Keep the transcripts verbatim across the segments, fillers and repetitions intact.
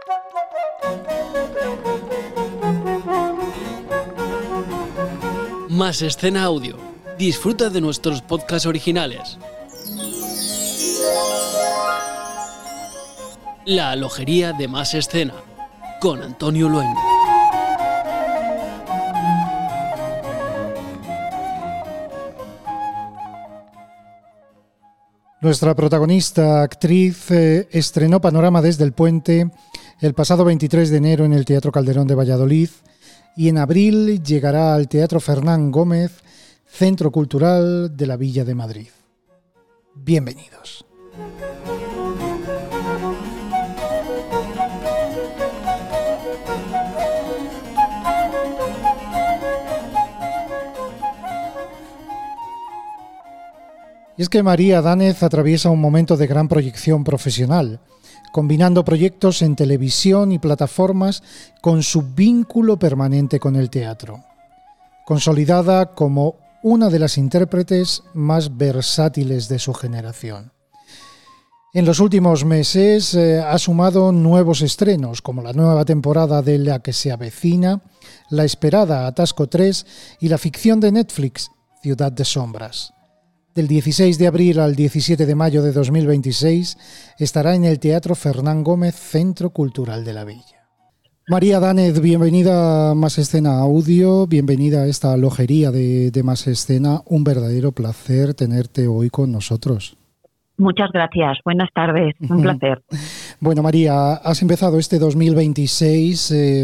Más Escena Audio. Disfruta de nuestros podcasts originales. La alojería de Más Escena, con Antonio Luengo. Nuestra protagonista, actriz, eh, estrenó Panorama desde el Puente el pasado veintitrés de enero en el Teatro Calderón de Valladolid y en abril llegará al Teatro Fernán Gómez, Centro Cultural de la Villa de Madrid. Bienvenidos. Y es que María Dánez atraviesa un momento de gran proyección profesional, combinando proyectos en televisión y plataformas con su vínculo permanente con el teatro. Consolidada como una de las intérpretes más versátiles de su generación. En los últimos meses eh, ha sumado nuevos estrenos, como la nueva temporada de La que se avecina, la esperada Atasco tres y la ficción de Netflix, Ciudad de Sombras. Del dieciséis de abril al diecisiete de mayo de dos mil veintiséis estará en el Teatro Fernán Gómez, Centro Cultural de la Villa. María Dánez, bienvenida a Más Escena Audio, bienvenida a esta alojería de, de Más Escena. Un verdadero placer tenerte hoy con nosotros. Muchas gracias, buenas tardes, un placer. Bueno, María, has empezado este dos mil veintiséis eh,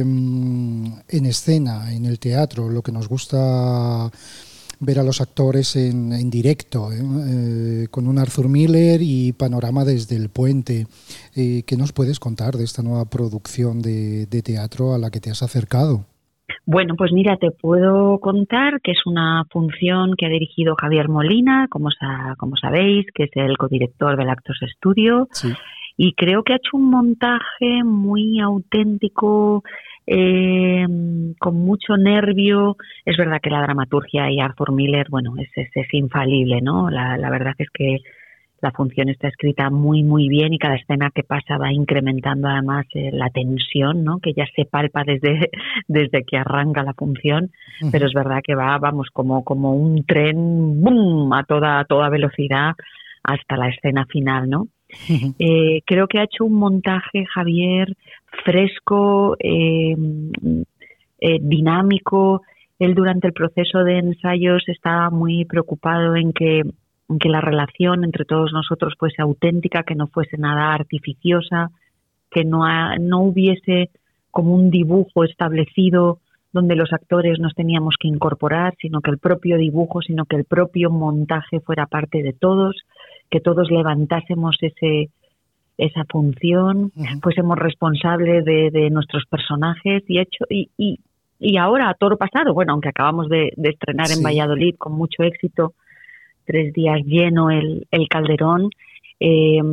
en escena, en el teatro, lo que nos gusta ver a los actores en, en directo, ¿eh? Eh, con un Arthur Miller y Panorama desde el Puente. Eh, ¿Qué nos puedes contar de esta nueva producción de, de teatro a la que te has acercado? Bueno, pues mira, te puedo contar que es una función que ha dirigido Javier Molina, como, sa- como sabéis, que es el codirector del Actors Studio, Sí. y creo que ha hecho un montaje muy auténtico, eh, con mucho nervio. Es verdad que la dramaturgia y Arthur Miller, bueno, es, es, es infalible, ¿no? La, la verdad es que la función está escrita muy, muy bien y cada escena que pasa va incrementando además eh, la tensión, ¿no? Que ya se palpa desde, desde que arranca la función, uh-huh. Pero es verdad que va, vamos, como, como un tren, ¡boom!, a toda, a toda velocidad hasta la escena final, ¿no? Uh-huh. Eh, creo que ha hecho un montaje, Javier, fresco, eh, eh, dinámico. Él durante el proceso de ensayos estaba muy preocupado en que, en que la relación entre todos nosotros fuese auténtica, que no fuese nada artificiosa, que no, ha, no hubiese como un dibujo establecido donde los actores nos teníamos que incorporar, sino que el propio dibujo, sino que el propio montaje fuera parte de todos, que todos levantásemos ese esa función, uh-huh. fuésemos responsables de, de nuestros personajes y hecho y, y, y ahora a toro pasado, bueno, aunque acabamos de, de estrenar sí. en Valladolid con mucho éxito, tres días lleno el, el Calderón, eh,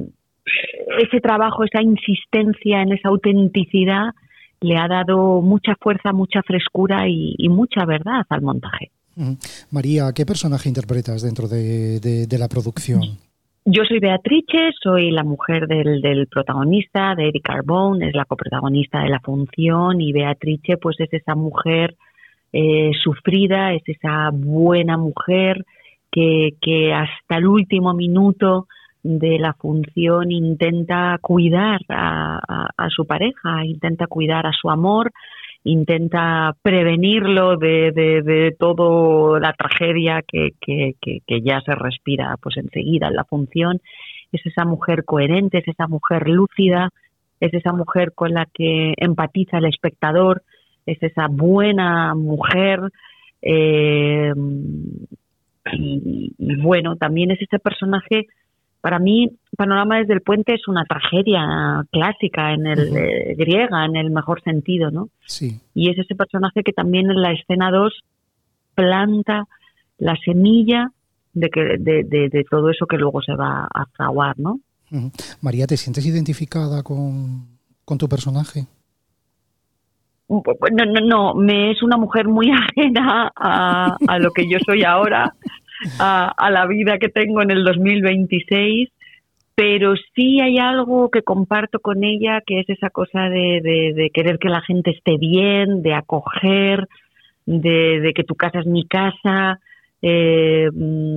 ese trabajo, esa insistencia en esa autenticidad le ha dado mucha fuerza, mucha frescura y, y mucha verdad al montaje. Uh-huh. María, ¿qué personaje interpretas dentro de, de, de la producción? Yo soy Beatrice, soy la mujer del, del protagonista, de Eric Carbone, es la coprotagonista de la función, y Beatrice pues es esa mujer eh, sufrida, es esa buena mujer que, que hasta el último minuto de la función intenta cuidar a, a, a su pareja, intenta cuidar a su amor, intenta prevenirlo de, de, de toda la tragedia que, que, que, que ya se respira pues enseguida en la función. Es esa mujer coherente, es esa mujer lúcida, es esa mujer con la que empatiza el espectador, es esa buena mujer eh, y, y bueno, también es ese personaje. Para mí, Panorama desde el Puente es una tragedia clásica, en el uh-huh. eh, griega, en el mejor sentido, ¿no? Sí. Y es ese personaje que también en la escena dos planta la semilla de que de, de, de todo eso que luego se va a fraguar, ¿no? Uh-huh. María, ¿te sientes identificada con, con tu personaje? No, no, no, me es una mujer muy ajena a, a lo que yo soy ahora. A, a la vida que tengo en el dos mil veintiséis, pero sí hay algo que comparto con ella, que es esa cosa de, de, de querer que la gente esté bien, de acoger, de, de que tu casa es mi casa, eh,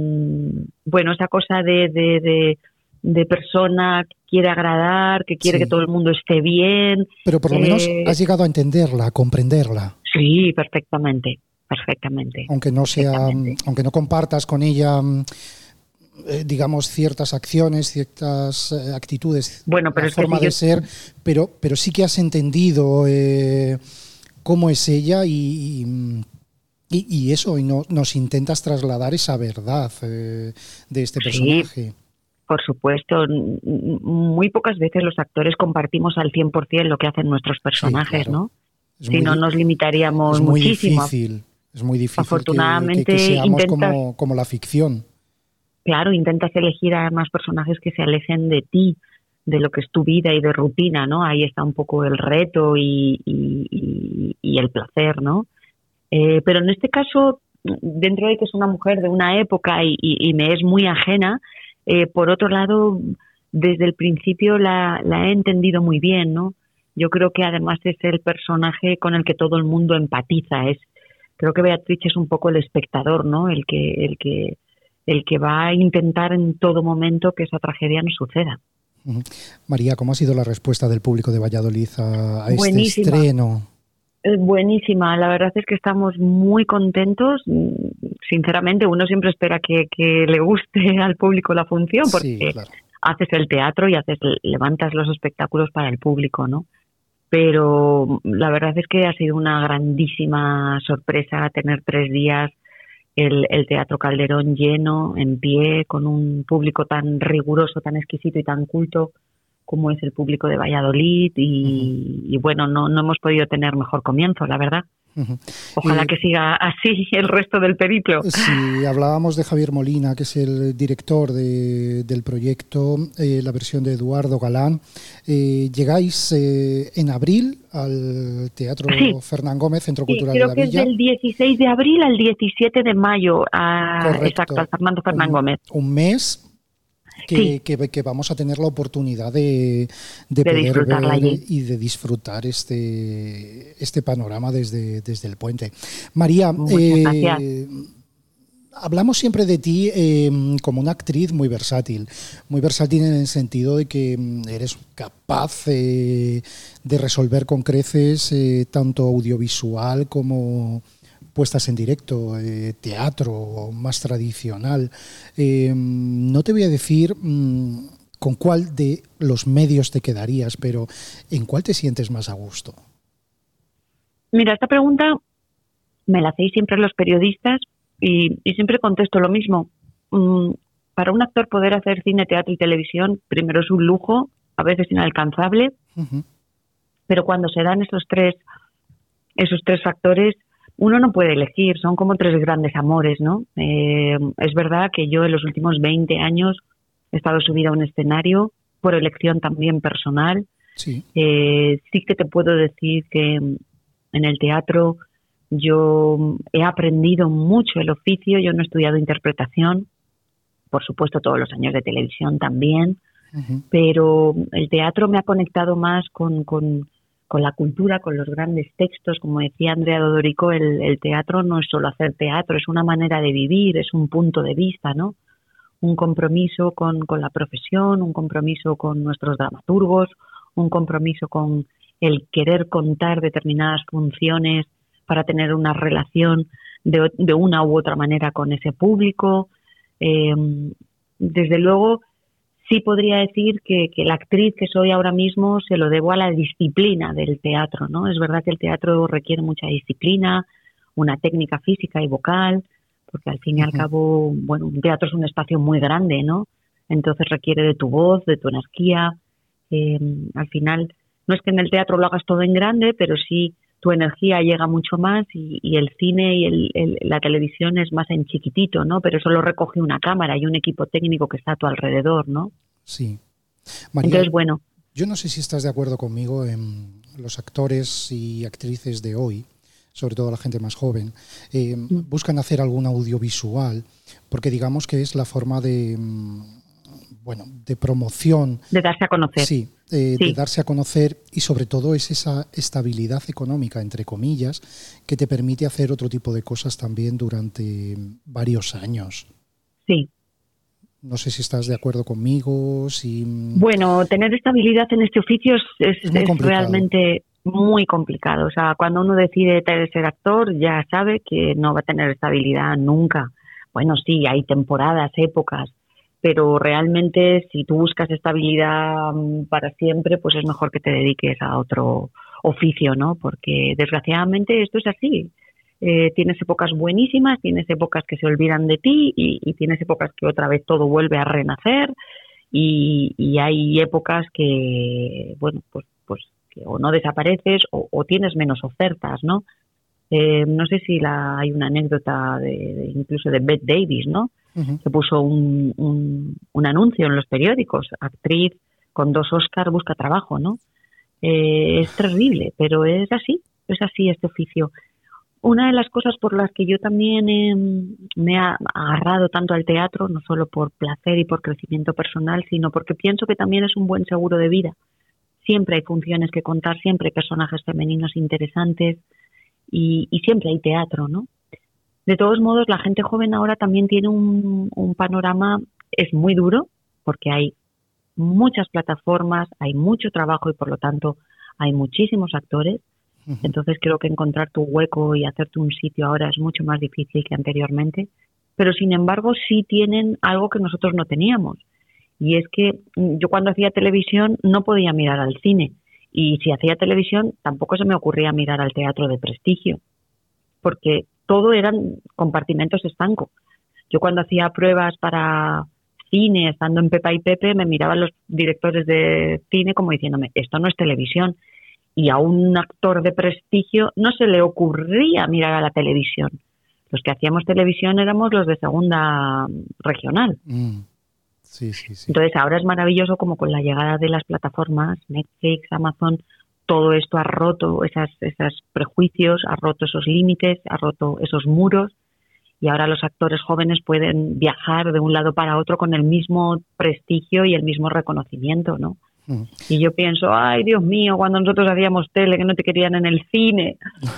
bueno, esa cosa de, de, de, de persona que quiere agradar, que quiere sí. que todo el mundo esté bien. Pero por lo eh, menos has llegado a entenderla, a comprenderla. Sí, perfectamente, perfectamente. Aunque no sea, perfectamente. aunque no compartas con ella, eh, digamos, ciertas acciones, ciertas eh, actitudes, bueno, pero la es forma que si de yo... ser, pero, pero sí que has entendido eh, cómo es ella y, y, y eso, y no, nos intentas trasladar esa verdad eh, de este personaje. Sí. Por supuesto, muy pocas veces los actores compartimos al cien por ciento lo que hacen nuestros personajes, sí, claro. ¿no? Es si no, nos limitaríamos es muy muchísimo. Difícil, es muy difícil Afortunadamente, que, que, que seamos intentas, como, como la ficción. Claro, intentas elegir además personajes que se alejen de ti, de lo que es tu vida y de rutina, ¿no? Ahí está un poco el reto y, y, y, y el placer, ¿no? Eh, pero en este caso, dentro de que es una mujer de una época y, y, y me es muy ajena, eh, por otro lado, desde el principio la, la he entendido muy bien, ¿no? Yo creo que además es el personaje con el que todo el mundo empatiza. Es, creo que Beatriz es un poco el espectador, ¿no? El que, el que, el que va a intentar en todo momento que esa tragedia no suceda. María, ¿cómo ha sido la respuesta del público de Valladolid a, a este Buenísima. estreno? Buenísima, la verdad es que estamos muy contentos. Sinceramente, uno siempre espera que, que le guste al público la función, porque sí, claro. haces el teatro y haces levantas los espectáculos para el público, ¿no? Pero la verdad es que ha sido una grandísima sorpresa tener tres días el, el Teatro Calderón lleno, en pie, con un público tan riguroso, tan exquisito y tan culto como es el público de Valladolid y, uh-huh. y bueno, no, no hemos podido tener mejor comienzo, la verdad. Uh-huh. Ojalá eh, que siga así el resto del periplo. Sí, hablábamos de Javier Molina, que es el director de, del proyecto, eh, la versión de Eduardo Galán. Eh, llegáis eh, en abril al Teatro sí. Fernán Gómez, Centro sí, Cultural creo de la que Villa. Es del dieciséis de abril al diecisiete de mayo, a, exacto, al Fernando Fernán un, Gómez. Un mes. Que, sí. que, que vamos a tener la oportunidad de, de, de poder ver allí. Y de disfrutar este, este panorama desde, desde el puente. María, eh, hablamos siempre de ti eh, como una actriz muy versátil, muy versátil en el sentido de que eres capaz eh, de resolver con creces eh, tanto audiovisual como puestas en directo, eh, teatro más tradicional. Eh, no te voy a decir mmm, con cuál de los medios te quedarías, pero ¿en cuál te sientes más a gusto? Mira, esta pregunta me la hacéis siempre los periodistas y, y siempre contesto lo mismo. Mm, para un actor poder hacer cine, teatro y televisión, primero es un lujo, a veces inalcanzable, uh-huh. pero cuando se dan esos tres, esos tres factores, uno no puede elegir, son como tres grandes amores, ¿no? Eh, es verdad que yo en los últimos veinte años he estado subida a un escenario, por elección también personal. Sí. Eh, sí que te puedo decir que en el teatro yo he aprendido mucho el oficio, yo no he estudiado interpretación, por supuesto todos los años de televisión también, uh-huh. pero el teatro me ha conectado más con... con con la cultura, con los grandes textos, como decía Andrea Dodorico, el, el teatro no es solo hacer teatro, es una manera de vivir, es un punto de vista, ¿no? Un compromiso con, con la profesión, un compromiso con nuestros dramaturgos, un compromiso con el querer contar determinadas funciones para tener una relación de, de una u otra manera con ese público. Eh, desde luego, sí podría decir que, que la actriz que soy ahora mismo se lo debo a la disciplina del teatro, ¿no? Es verdad que el teatro requiere mucha disciplina, una técnica física y vocal, porque al fin y uh-huh. al cabo, bueno, un teatro es un espacio muy grande, ¿no? Entonces requiere de tu voz, de tu energía. Eh, al final, no es que en el teatro lo hagas todo en grande, pero sí tu energía llega mucho más y, y el cine y el, el, la televisión es más en chiquitito, ¿no? Pero eso lo recoge una cámara y un equipo técnico que está a tu alrededor, ¿no? Sí. María, entonces, bueno. Yo no sé si estás de acuerdo conmigo en los actores y actrices de hoy, sobre todo la gente más joven, eh, mm. buscan hacer algún audiovisual, porque digamos que es la forma de, bueno, de promoción. De darse a conocer. Sí, eh, sí, de darse a conocer, y sobre todo es esa estabilidad económica, entre comillas, que te permite hacer otro tipo de cosas también durante varios años. Sí. No sé si estás de acuerdo conmigo, si... Bueno, tener estabilidad en este oficio es, es, es, muy es realmente muy complicado. O sea, cuando uno decide ser actor, ya sabe que no va a tener estabilidad nunca. Bueno, sí, hay temporadas, épocas, pero realmente si tú buscas estabilidad para siempre, pues es mejor que te dediques a otro oficio, ¿no? Porque desgraciadamente esto es así. Eh, tienes épocas buenísimas, tienes épocas que se olvidan de ti y, y tienes épocas que otra vez todo vuelve a renacer y, y hay épocas que, bueno, pues, pues que o no desapareces o, o tienes menos ofertas, ¿no? Eh, no sé si la, hay una anécdota de, de incluso de Bette Davis, ¿no? Uh-huh. Que puso un, un, un anuncio en los periódicos, actriz con dos Oscars busca trabajo, ¿no? Eh, es terrible, pero es así, es así este oficio. Una de las cosas por las que yo también eh, me he agarrado tanto al teatro, no solo por placer y por crecimiento personal, sino porque pienso que también es un buen seguro de vida. Siempre hay funciones que contar, siempre hay personajes femeninos interesantes y, y siempre hay teatro, ¿no? De todos modos, la gente joven ahora también tiene un, un panorama, es muy duro, porque hay muchas plataformas, hay mucho trabajo y por lo tanto hay muchísimos actores. Entonces creo que encontrar tu hueco y hacerte un sitio ahora es mucho más difícil que anteriormente, pero sin embargo sí tienen algo que nosotros no teníamos, y es que yo cuando hacía televisión no podía mirar al cine, y si hacía televisión tampoco se me ocurría mirar al teatro de prestigio, porque todo eran compartimentos estancos. Yo cuando hacía pruebas para cine, estando en Pepa y Pepe, me miraban los directores de cine como diciéndome, esto no es televisión. Y a un actor de prestigio no se le ocurría mirar a la televisión. Los que hacíamos televisión éramos los de segunda regional. Mm. Sí, sí, sí. Entonces ahora es maravilloso como con la llegada de las plataformas, Netflix, Amazon, todo esto ha roto esas, esos prejuicios, ha roto esos límites, ha roto esos muros, y ahora los actores jóvenes pueden viajar de un lado para otro con el mismo prestigio y el mismo reconocimiento, ¿no? Uh-huh. Y yo pienso, ay, Dios mío, cuando nosotros hacíamos tele, que no te querían en el cine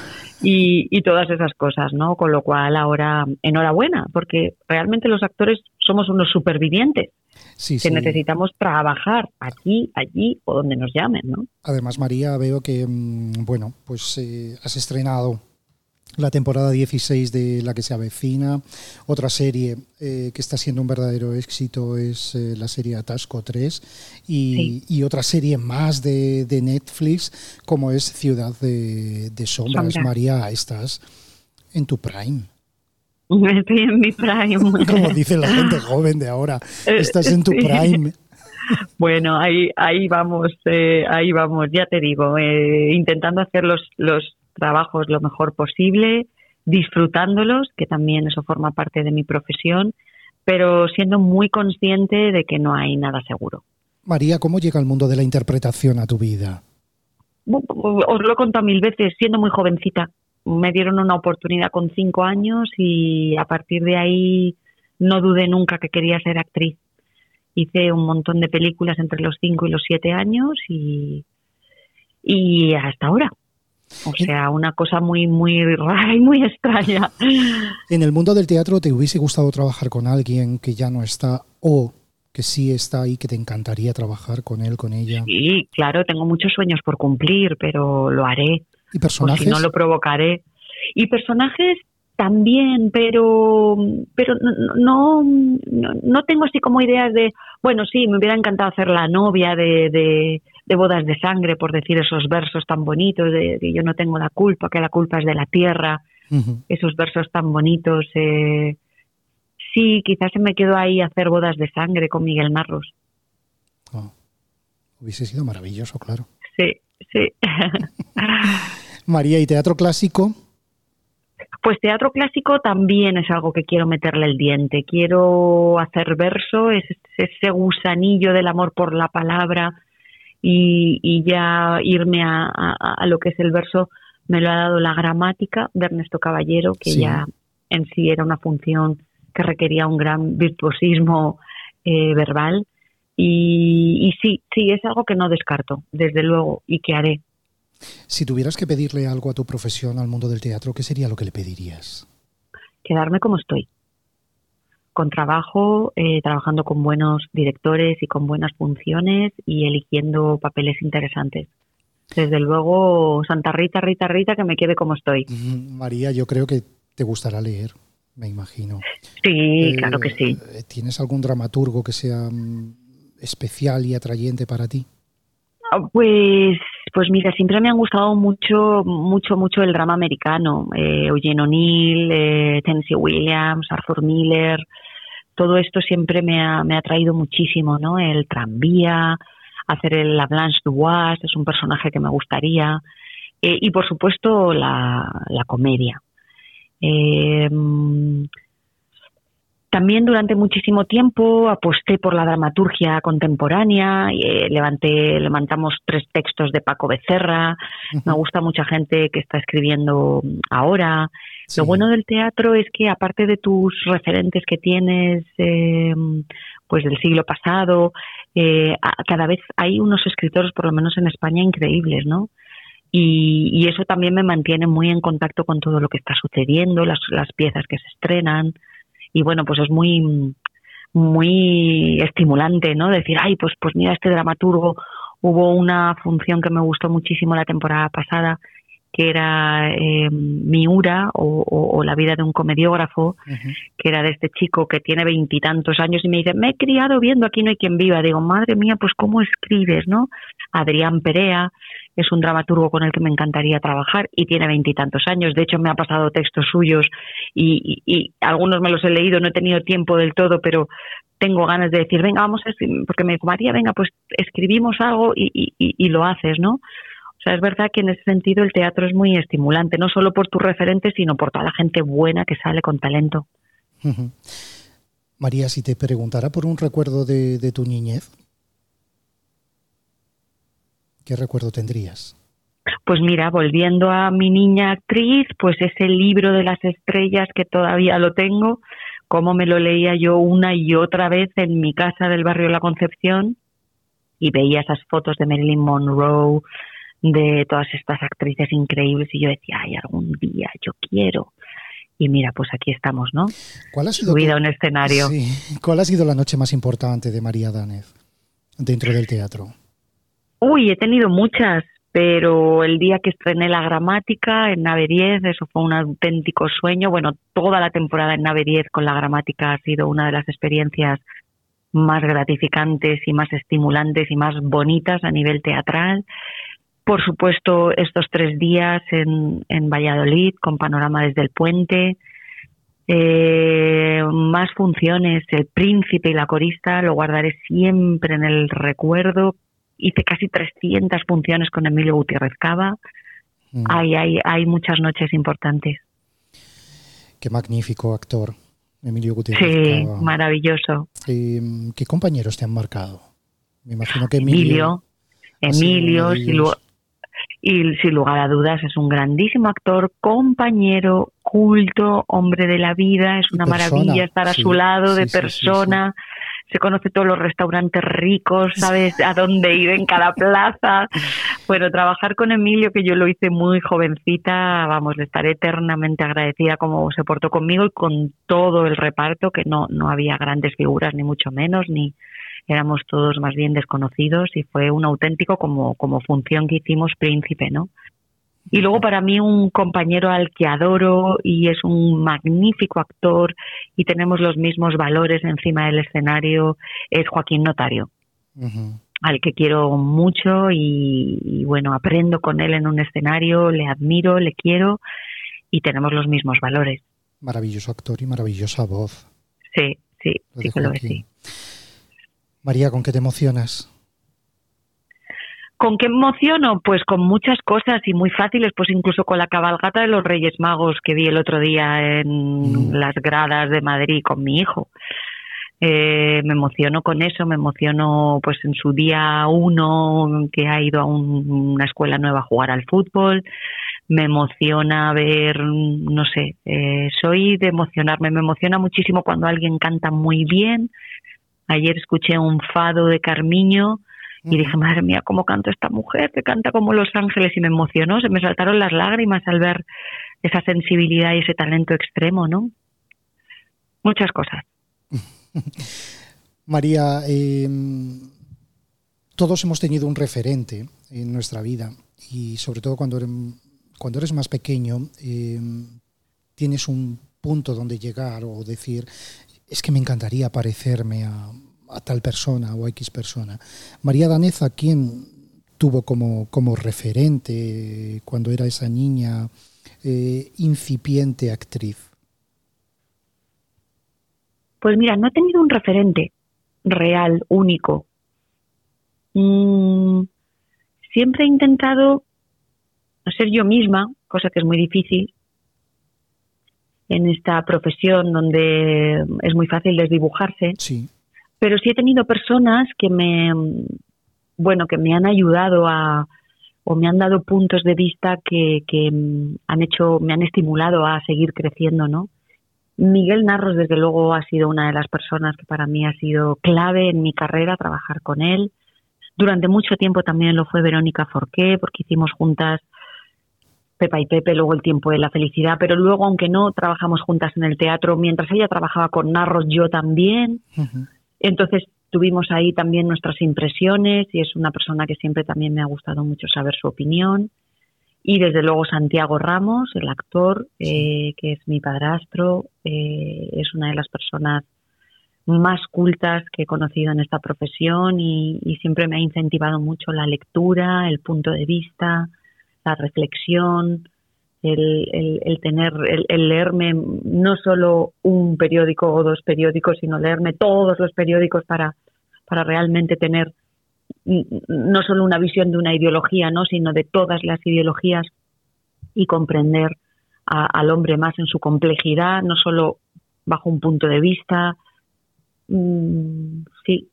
y, y todas esas cosas, ¿no? Con lo cual ahora, enhorabuena, porque realmente los actores somos unos supervivientes sí, que sí. necesitamos trabajar aquí, allí o donde nos llamen, ¿no? Además, María, veo que, bueno, pues eh, has estrenado la temporada dieciséis de La que se avecina. Otra serie eh, que está siendo un verdadero éxito es eh, la serie Atasco tres y, sí. y otra serie más de, de Netflix como es Ciudad de, de Sombras. Sombra. María, estás en tu prime. Estoy en mi prime. Como dice la gente joven de ahora, estás en tu sí. prime. Bueno, ahí ahí vamos, eh, ahí vamos, ya te digo, eh, intentando hacer los, los trabajos lo mejor posible, disfrutándolos, que también eso forma parte de mi profesión, pero siendo muy consciente de que no hay nada seguro. María, ¿cómo llega el mundo de la interpretación a tu vida? Os lo he contado mil veces, siendo muy jovencita. Me dieron una oportunidad con cinco años y a partir de ahí no dudé nunca que quería ser actriz. Hice un montón de películas entre los cinco y los siete años y, y hasta ahora. O sea, una cosa muy, muy rara y muy extraña. En el mundo del teatro, ¿te hubiese gustado trabajar con alguien que ya no está o que sí está y que te encantaría trabajar con él, con ella? Sí, claro, tengo muchos sueños por cumplir, pero lo haré. ¿Y personajes? O si no, lo provocaré. Y personajes también, pero pero no, no, no tengo así como ideas de, bueno, sí, me hubiera encantado hacer la novia de... de de Bodas de Sangre, por decir esos versos tan bonitos de, de yo no tengo la culpa, que la culpa es de la tierra, uh-huh. Esos versos tan bonitos. Eh, sí, quizás se me quedó ahí hacer Bodas de Sangre con Miguel Narros. Oh, hubiese sido maravilloso, claro. Sí, sí. María, ¿y teatro clásico? Pues teatro clásico también es algo que quiero meterle el diente. Quiero hacer verso, ese, ese gusanillo del amor por la palabra, Y, y ya irme a, a, a lo que es el verso me lo ha dado la gramática de Ernesto Caballero, que sí. Ya en sí era una función que requería un gran virtuosismo eh, verbal, Y, y sí, sí, es algo que no descarto, desde luego, y que haré. Si tuvieras que pedirle algo a tu profesión, al mundo del teatro, ¿qué sería lo que le pedirías? Quedarme como estoy, con trabajo, eh, trabajando con buenos directores y con buenas funciones y eligiendo papeles interesantes. Desde luego, Santa Rita, Rita, Rita, que me quede como estoy. María, yo creo que te gustará leer, me imagino. Sí, eh, claro que sí. ¿Tienes algún dramaturgo que sea um, especial y atrayente para ti? Pues, pues mira, siempre me han gustado mucho, mucho, mucho el drama americano. Eh, Eugene O'Neill, eh, Tennessee Williams, Arthur Miller. Todo esto siempre me ha, me ha atraído muchísimo, ¿no? El tranvía, hacer el La Blanche Dubois, es un personaje que me gustaría. Eh, y por supuesto la, la comedia. Eh, También durante muchísimo tiempo aposté por la dramaturgia contemporánea, eh, levanté, levantamos tres textos de Paco Becerra, uh-huh. Me gusta mucha gente que está escribiendo ahora. Sí. Lo bueno del teatro es que aparte de tus referentes que tienes eh, pues del siglo pasado, eh, cada vez hay unos escritores, por lo menos en España, increíbles, ¿no? Y, y eso también me mantiene muy en contacto con todo lo que está sucediendo, las, las piezas que se estrenan. Y bueno, pues es muy muy estimulante, ¿no? Decir, ay, pues pues mira, este dramaturgo, hubo una función que me gustó muchísimo la temporada pasada, que era eh, Miura o, o, o la vida de un comediógrafo, uh-huh. que era de este chico que tiene veintitantos años y me dice, me he criado viendo Aquí no hay quien viva. Digo, madre mía, pues cómo escribes, ¿no? Adrián Perea es un dramaturgo con el que me encantaría trabajar y tiene veintitantos años. De hecho, me ha pasado textos suyos y, y, y algunos me los he leído, no he tenido tiempo del todo, pero tengo ganas de decir, venga, vamos a escribir, porque me dijo, María, venga, pues escribimos algo y, y, y lo haces, ¿no? O sea, es verdad que en ese sentido el teatro es muy estimulante, no solo por tus referentes, sino por toda la gente buena que sale con talento. Uh-huh. María, si te preguntara por un recuerdo de, de tu niñez, ¿qué recuerdo tendrías? Pues mira, volviendo a mi niña actriz, pues ese libro de las estrellas que todavía lo tengo, como me lo leía yo una y otra vez en mi casa del barrio La Concepción y veía esas fotos de Marilyn Monroe, de todas estas actrices increíbles y yo decía, ay, algún día yo quiero. Y mira, pues aquí estamos, ¿no? ¿Cuál ha sido subida tu... a un escenario? Sí. ¿Cuál ha sido la noche más importante de María Danez dentro del teatro? Uy, he tenido muchas, pero el día que estrené La Gramática en Nave diez, eso fue un auténtico sueño. Bueno, toda la temporada en Nave diez con La Gramática ha sido una de las experiencias más gratificantes y más estimulantes y más bonitas a nivel teatral. Por supuesto, estos tres días en, en Valladolid, con Panorama desde el Puente. Eh, más funciones, El Príncipe y La Corista, lo guardaré siempre en el recuerdo. Hice casi trescientas funciones con Emilio Gutiérrez Cava. Mm. Hay, hay, hay muchas noches importantes. Qué magnífico actor, Emilio Gutiérrez sí, Cava. Sí, maravilloso. Eh, ¿Qué compañeros te han marcado? Me imagino que Emilio... Emilio, Emilio sin, lu- y sin lugar a dudas es un grandísimo actor, compañero, culto, hombre de la vida, es una persona, maravilla estar a sí, su lado, sí, de persona... Sí, sí, sí. Se conoce todos los restaurantes ricos, sabes a dónde ir en cada plaza. Bueno, trabajar con Emilio, que yo lo hice muy jovencita, vamos, le estaré eternamente agradecida como se portó conmigo y con todo el reparto, que no, no había grandes figuras, ni mucho menos, ni éramos todos más bien desconocidos y fue un auténtico como, como función que hicimos Príncipe, ¿no? Y luego para mí un compañero al que adoro y es un magnífico actor y tenemos los mismos valores encima del escenario es Joaquín Notario, uh-huh. al que quiero mucho y, y bueno, aprendo con él en un escenario, le admiro, le quiero y tenemos los mismos valores. Maravilloso actor y maravillosa voz. Sí, sí, sí que lo es, sí. María, ¿con qué te emocionas? ¿Con qué emociono? Pues con muchas cosas y muy fáciles, pues incluso con la cabalgata de los Reyes Magos que vi el otro día en mm. las gradas de Madrid con mi hijo. Eh, me emociono con eso, me emociono pues en su día uno que ha ido a un, una escuela nueva a jugar al fútbol. Me emociona ver, no sé, eh, soy de emocionarme, me emociona muchísimo cuando alguien canta muy bien. Ayer escuché un fado de Carmiño y dije, madre mía, cómo canta esta mujer, que canta como Los Ángeles, y me emocionó, se me saltaron las lágrimas al ver esa sensibilidad y ese talento extremo, ¿no? Muchas cosas. María, eh, todos hemos tenido un referente en nuestra vida y sobre todo cuando eres, cuando eres más pequeño eh, tienes un punto donde llegar o decir, es que me encantaría parecerme a, a tal persona o a X persona. María Danez, ¿a quién tuvo como, como referente cuando era esa niña eh, incipiente actriz? Pues mira, no he tenido un referente real, único. Mm, siempre he intentado ser yo misma, cosa que es muy difícil en esta profesión donde es muy fácil desdibujarse. Sí. Pero sí he tenido personas que me, bueno, que me han ayudado a, o me han dado puntos de vista que, que han hecho, me han estimulado a seguir creciendo, ¿no? Miguel Narros, desde luego, ha sido una de las personas que para mí ha sido clave en mi carrera, trabajar con él. Durante mucho tiempo también lo fue Verónica Forqué, porque hicimos juntas Pepa y Pepe, luego El tiempo de la felicidad, pero luego, aunque no trabajamos juntas en el teatro, mientras ella trabajaba con Narros, yo también. Uh-huh. Entonces tuvimos ahí también nuestras impresiones y es una persona que siempre también me ha gustado mucho saber su opinión. Y desde luego Santiago Ramos, el actor, eh, que es mi padrastro, eh, es una de las personas más cultas que he conocido en esta profesión y, y siempre me ha incentivado mucho la lectura, el punto de vista, la reflexión, el, el, el tener, el, el leerme no solo un periódico o dos periódicos, sino leerme todos los periódicos para, para realmente tener no solo una visión de una ideología, ¿no?, sino de todas las ideologías y comprender a, al hombre más en su complejidad, no solo bajo un punto de vista. Mm, sí,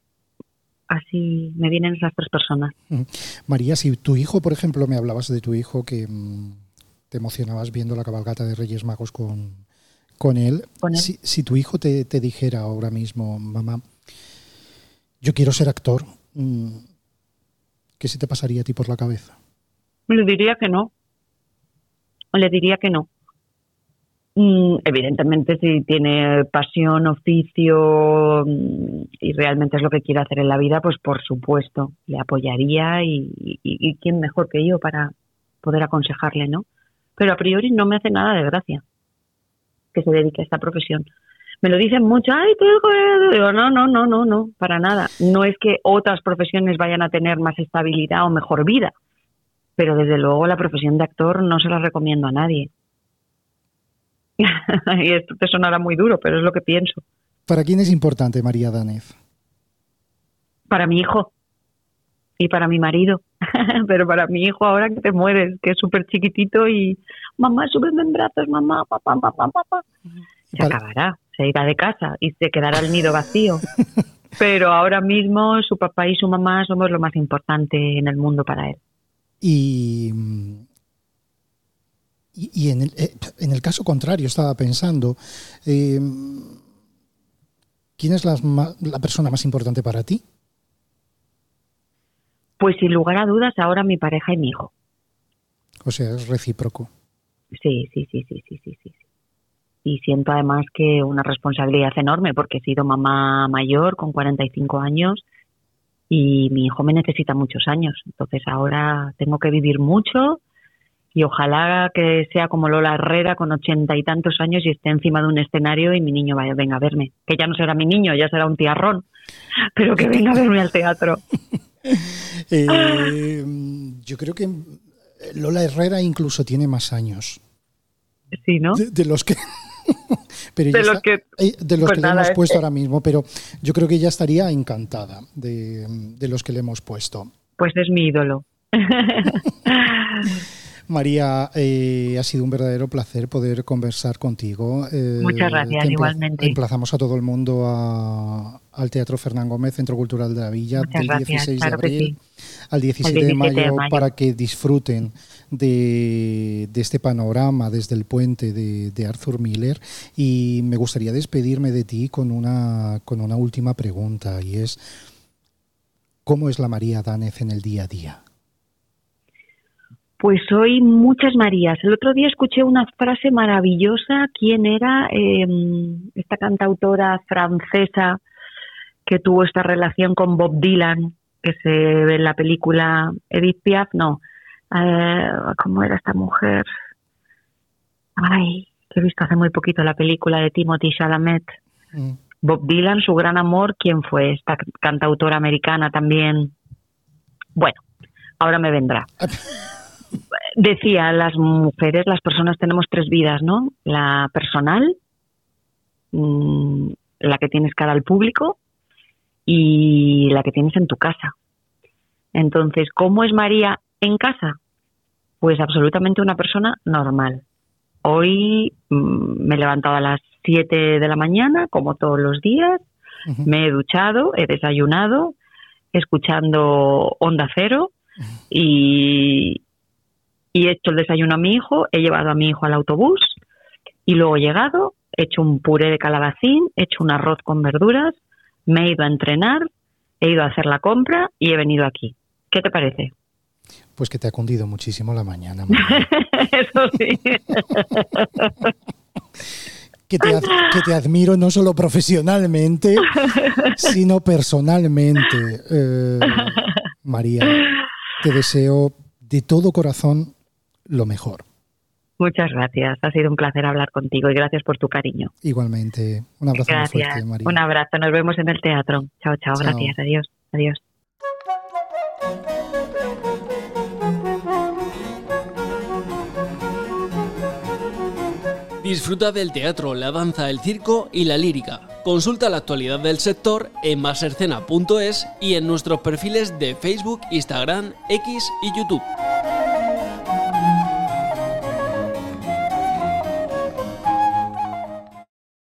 así me vienen esas tres personas. María, si tu hijo, por ejemplo, me hablabas de tu hijo que mmm, te emocionabas viendo la cabalgata de Reyes Magos con, con él. ¿Con él? Si, si tu hijo te, te dijera ahora mismo, mamá, yo quiero ser actor, mmm, ¿qué se te pasaría a ti por la cabeza? Le diría que no. Le diría que no. Mm, evidentemente, si tiene pasión, oficio mm, y realmente es lo que quiere hacer en la vida, pues por supuesto, le apoyaría y, y, y quién mejor que yo para poder aconsejarle, ¿no? Pero a priori no me hace nada de gracia que se dedique a esta profesión. Me lo dicen mucho, ay, te digo, no, no, no, no, no, para nada. No es que otras profesiones vayan a tener más estabilidad o mejor vida, pero desde luego la profesión de actor no se la recomiendo a nadie. Y esto te sonará muy duro, pero es lo que pienso. ¿Para quién es importante María Danez? Para mi hijo y para mi marido. Pero para mi hijo ahora que te mueres, que es súper chiquitito y mamá, súbeme en brazos, mamá, papá, papá, papá. Se para... acabará, se irá de casa y se quedará el nido vacío. Pero ahora mismo su papá y su mamá somos lo más importante en el mundo para él. Y, y, y en, el, en el caso contrario, estaba pensando, eh, ¿quién es la, la persona más importante para ti? Pues sin lugar a dudas ahora mi pareja y mi hijo. O sea, es recíproco. Sí, sí, sí, sí, sí, sí, sí. Y siento además que una responsabilidad enorme porque he sido mamá mayor con cuarenta y cinco años y mi hijo me necesita muchos años. Entonces ahora tengo que vivir mucho y ojalá que sea como Lola Herrera con ochenta y tantos años y esté encima de un escenario y mi niño vaya, venga a verme. Que ya no será mi niño, ya será un tiarrón, pero que venga a verme al teatro. eh, yo creo que Lola Herrera incluso tiene más años. Sí, ¿no? De, de los que... pero de está, los que, de los pues que nada, le hemos es, puesto ahora mismo, pero yo creo que ella estaría encantada de, de los que le hemos puesto. Pues es mi ídolo. María, eh, ha sido un verdadero placer poder conversar contigo. Eh, Muchas gracias, empla- igualmente. Emplazamos a todo el mundo a, al Teatro Fernán Gómez, Centro Cultural de la Villa, Muchas del gracias, dieciséis claro de abril sí. al diecisiete de mayo para que disfruten de, de este panorama desde el puente de, de Arthur Miller. Y me gustaría despedirme de ti con una, con una última pregunta, y es: ¿cómo es la María Danez en el día a día? Pues soy muchas Marías. El otro día escuché una frase maravillosa. ¿Quién era? Eh, esta cantautora francesa que tuvo esta relación con Bob Dylan, que se ve en la película Edith Piaf. No. Eh, ¿Cómo era esta mujer? Ay, que he visto hace muy poquito la película de Timothée Chalamet. Mm. Bob Dylan, su gran amor. ¿Quién fue? Esta cantautora americana también. Bueno, ahora me vendrá. Decía, las mujeres, las personas tenemos tres vidas, ¿no? La personal, mmm, la que tienes cara al público y la que tienes en tu casa. Entonces, ¿cómo es María en casa? Pues absolutamente una persona normal. Hoy mmm, me he levantado a las siete de la mañana, como todos los días, uh-huh. Me he duchado, he desayunado, escuchando Onda Cero uh-huh. y... Y he hecho el desayuno a mi hijo, he llevado a mi hijo al autobús y luego he llegado, he hecho un puré de calabacín, he hecho un arroz con verduras, me he ido a entrenar, he ido a hacer la compra y he venido aquí. ¿Qué te parece? Pues que te ha cundido muchísimo la mañana. Eso sí. que, te ad- que te admiro no solo profesionalmente, sino personalmente. Eh, María, te deseo de todo corazón lo mejor. Muchas gracias. Ha sido un placer hablar contigo y gracias por tu cariño. Igualmente. Un abrazo gracias. Muy fuerte, María. Un abrazo. Nos vemos en el teatro. Chao, chao. chao. Gracias. Adiós. Adiós. Disfruta del teatro, la danza, el circo y la lírica. Consulta la actualidad del sector en maserscena punto es y en nuestros perfiles de Facebook, Instagram, X y YouTube.